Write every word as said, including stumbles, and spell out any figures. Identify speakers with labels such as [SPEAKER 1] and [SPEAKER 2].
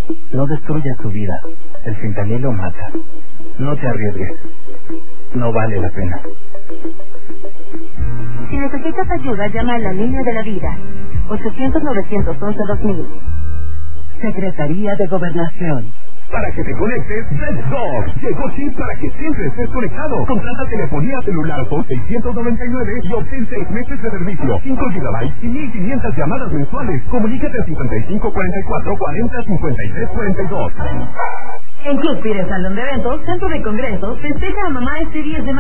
[SPEAKER 1] No destruyas tu vida. El fentanilo mata. No te arriesgues. No vale la pena.
[SPEAKER 2] Si necesitas ayuda, llama a la línea de la vida. ochocientos, novecientos once, dos mil.
[SPEAKER 3] Secretaría de Gobernación.
[SPEAKER 4] Para que te conectes, Let's Go. Llegó Chip para que siempre estés conectado. Contrata telefonía celular por seiscientos noventa y nueve y obtén seis meses de servicio, cinco gigabytes y mil quinientas llamadas mensuales. Comunícate al cincuenta y cinco cuarenta y cuatro cuarenta cincuenta y tres cuarenta y dos.
[SPEAKER 2] En Club Pires Salón de Eventos, Centro de Congresos, festeja a mamá este diez de mayo.